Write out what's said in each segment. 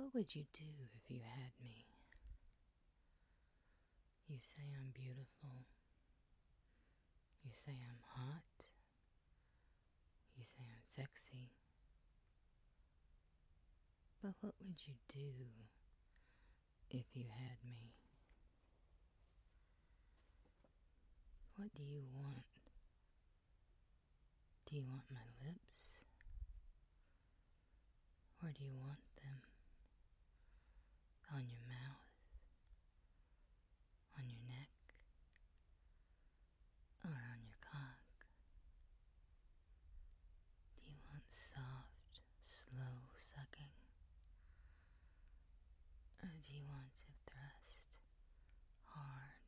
What would you do if you had me? You say I'm beautiful. You say I'm hot. You say I'm sexy. But what would you do if you had me? What do you want? Do you want my lips? Or do you want them on your mouth, on your neck, or on your cock? Do you want soft, slow sucking? Or do you want to thrust hard,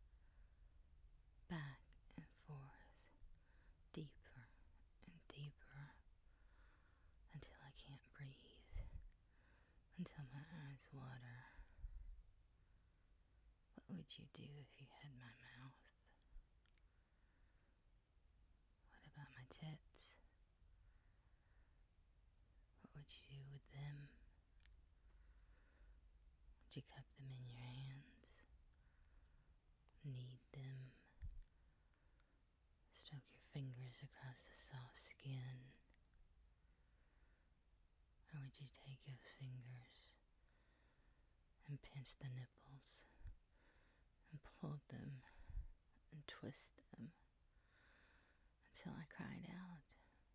back and forth, deeper and deeper, until I can't breathe, until my eyes water? What would you do if you had my mouth? What about my tits? What would you do with them? Would you cup them in your hands? Knead them? Stroke your fingers across the soft skin? Or would you take those fingers and pinch the nipples and pull them and twist them until I cried out?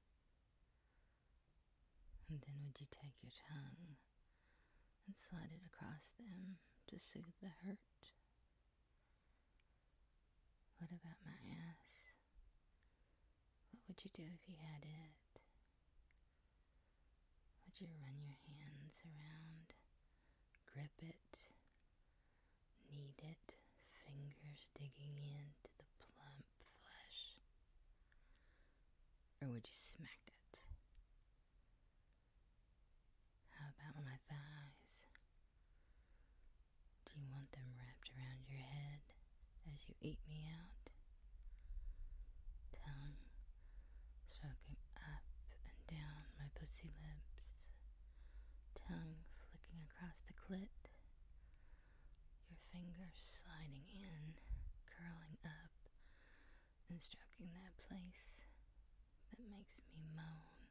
And then would you take your tongue and slide it across them to soothe the hurt? What about my ass? What would you do if you had it? Would you run your hands around, grip it, knead it, fingers digging into the plump flesh? Or would you smack it? How about my thighs? Do you want them wrapped around your head as you eat me out? Tongue stroking up and down my pussy lips, tongue flicking across the clit, your fingers sliding in, curling up, and stroking that place that makes me moan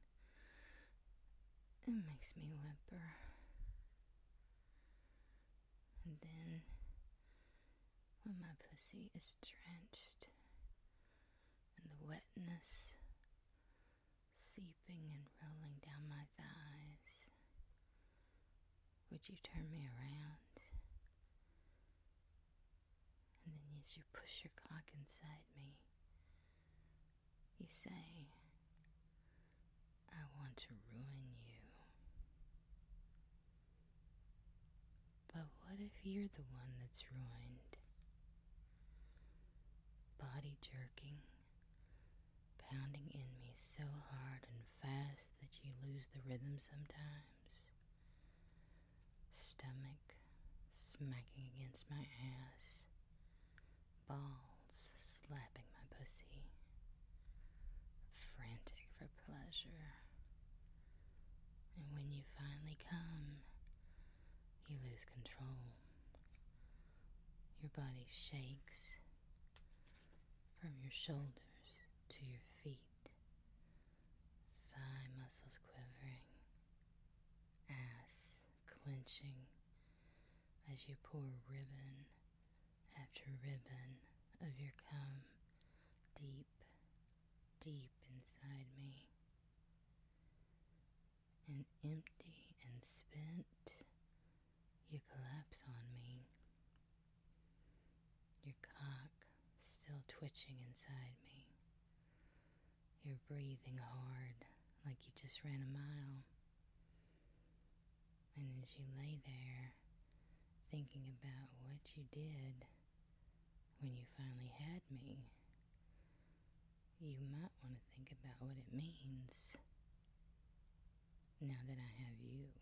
and makes me whimper. And then, when my pussy is drenched in the wetness seeping and rolling down my thighs, would you turn me around? And then as you push your cock inside me, you say, I want to ruin you. But what if you're the one that's ruined? Body jerking, pounding in me so hard and fast that you lose the rhythm sometimes. Stomach smacking against my ass, balls slapping my pussy, frantic for pleasure. And when you finally come, you lose control. Your body shakes from your shoulders to your feet, thigh muscles quivering, ass clenching as you pour ribbon after ribbon of your cum deep, deep inside me. And empty and spent, you collapse on me, your cock still twitching inside me. You're breathing hard like you just ran a mile. And as you lay there thinking about what you did when you finally had me, you might want to think about what it means now that I have you.